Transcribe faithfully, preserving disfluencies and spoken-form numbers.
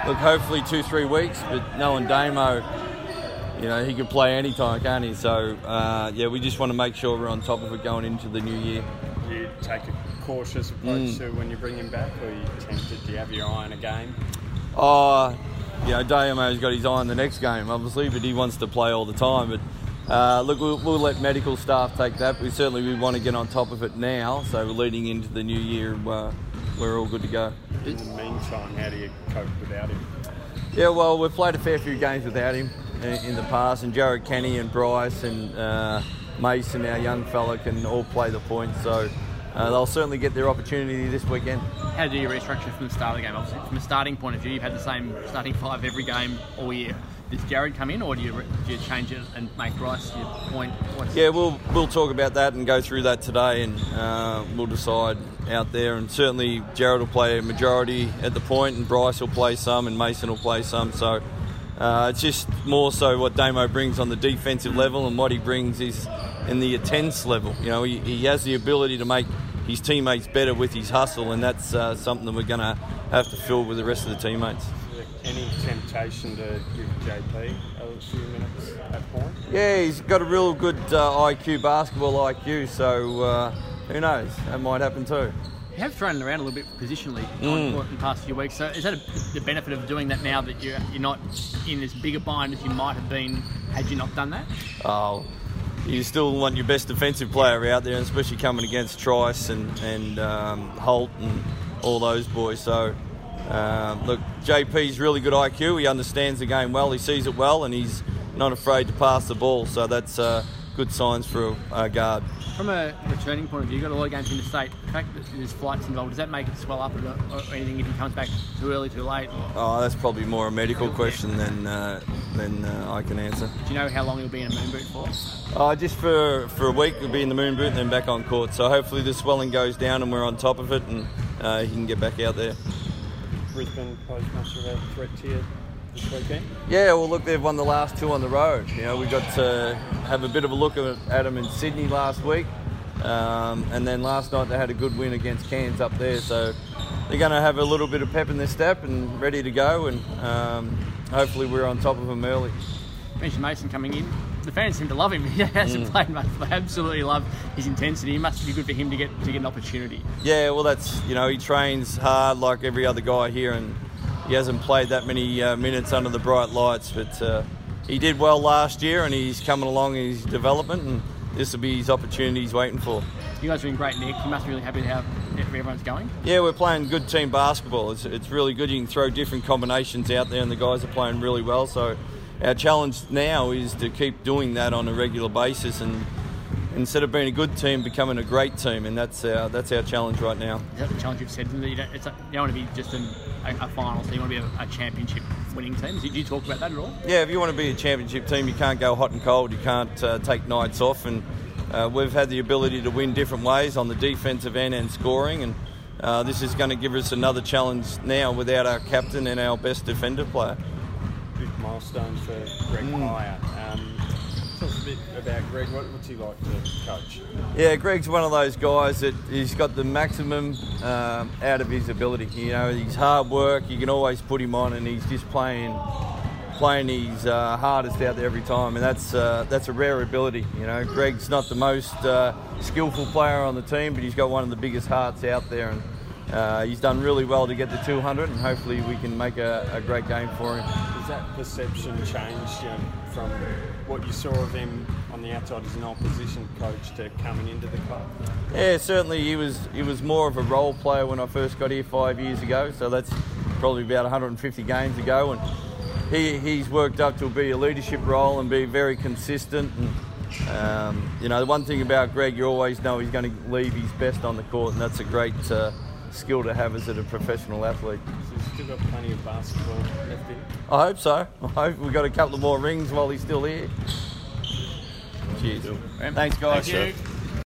look, hopefully two, three weeks, but knowing Damo, you know, he can play anytime, can't he? So, uh, yeah, we just want to make sure we're on top of it going into the new year. Do you take a cautious approach Mm. to when you bring him back, or are you tempted? Do you have your eye on a game? Oh, you know, Damo's got his eye on the next game, obviously, but he wants to play all the time. But uh, look, we'll, we'll let medical staff take that. We certainly we want to get on top of it now, so leading into the new year, uh, we're all good to go. In the meantime, how do you cope without him? Yeah, well, we've played a fair few games without him in, in the past, and Jared Kenny and Bryce and uh, Mason, our young fella, can all play the point, so uh, they'll certainly get their opportunity this weekend. How do you restructure from the start of the game? Obviously, from a starting point of view, you've had the same starting five every game all year. Does Jared come in, or do you, do you change it and make Bryce your point? What's Yeah, we'll we'll talk about that and go through that today, and uh, we'll decide out there. And certainly Jared will play a majority at the point, and Bryce will play some, and Mason will play some. So uh, it's just more so what Damo brings on the defensive level, and what he brings is in the attence level. You know, he, he has the ability to make his teammates better with his hustle, and that's uh, something that we're going to have to fill with the rest of the teammates. Any temptation to give J P a few minutes at point? Yeah, he's got a real good uh, I Q, basketball I Q, so uh, who knows, that might happen too. You have thrown it around a little bit positionally Mm. on, in the past few weeks. So is that a, the benefit of doing that now that you're, you're not in as big a bind as you might have been had you not done that? Oh, you still want your best defensive player out there, and especially coming against Trice and, and um, Holt and all those boys. So, um, look, J P's really good I Q. He understands the game well. He sees it well, and he's not afraid to pass the ball. So that's uh, good signs for a guard. From a returning point of view, you've got a lot of games in the state. The fact that there's flights involved, does that make it swell up or, or anything if he comes back too early, too late? Or? Oh, that's probably more a medical question than uh, than uh, I can answer. Do you know how long he'll be in a moon boot for? Uh, just for, for a week, we'll be in the moon boot and then back on court. So hopefully the swelling goes down and we're on top of it, and uh, he can get back out there. Brisbane pose much of a threat to you this weekend? Yeah, well, look, they've won the last two on the road. You know, we got to have a bit of a look at, at them in Sydney last week, um, and then last night they had a good win against Cairns up there. So they're going to have a little bit of pep in their step and ready to go, and um, hopefully we're on top of them early. You mentioned Mason coming in. The fans seem to love him. He hasn't mm. played much, but they absolutely love his intensity. It must be good for him to get to get an opportunity. Yeah, well, that's, you know, he trains hard like every other guy here, and he hasn't played that many uh, minutes under the bright lights, but uh, he did well last year, and he's coming along in his development, and this will be his opportunity he's waiting for. You guys are doing great, Nick. You must be really happy with how everyone's going. Yeah, we're playing good team basketball. It's, it's really good. You can throw different combinations out there, and the guys are playing really well. So our challenge now is to keep doing that on a regular basis, and instead of being a good team, becoming a great team, and that's our that's our challenge right now. Is that the challenge you've said? You don't, it's a, you don't want to be just an, a, a final, so you want to be a, a championship winning team. Did you talk about that at all? Yeah, if you want to be a championship team, you can't go hot and cold. You can't uh, take nights off, and uh, we've had the ability to win different ways on the defensive end and scoring, and uh, this is going to give us another challenge now without our captain and our best defender player. Big milestone for Greg Mm. Meyer. Um, tell us a bit about Greg. What, what's he like to coach? Yeah, Greg's one of those guys that he's got the maximum um, out of his ability. You know, he's hard work. You can always put him on, and he's just playing playing his uh, hardest out there every time, and that's uh, that's a rare ability. You know, Greg's not the most uh, skillful player on the team, but he's got one of the biggest hearts out there, and uh, he's done really well to get to two hundred, and hopefully we can make a, a great game for him. Has that perception changed, you know, from what you saw of him on the outside as an opposition coach to coming into the club? Yeah, certainly he was he was more of a role player when I first got here five years ago, so that's probably about one hundred fifty games ago, and he he's worked up to be a leadership role and be very consistent. And um, you know, the one thing about Greg, you always know he's going to leave his best on the court, and that's a great uh, skill to have as a professional athlete. So he's still got plenty of basketball left in? I hope so. I hope we've got a couple of more rings while he's still here. Cheers. Thanks, guys. Thank you.